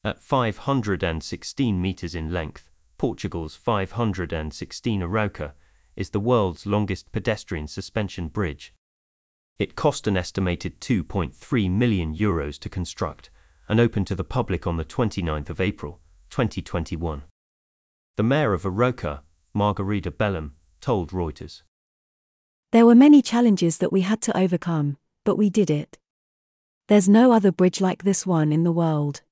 At 516 meters in length, Portugal's 516 Arauca is the world's longest pedestrian suspension bridge. It cost an estimated €2.3 million to construct and opened to the public on the 29th of April, 2021. The mayor of Arauca, Margarida Bellum, told Reuters. There were many challenges that we had to overcome, but we did it. There's no other bridge like this one in the world.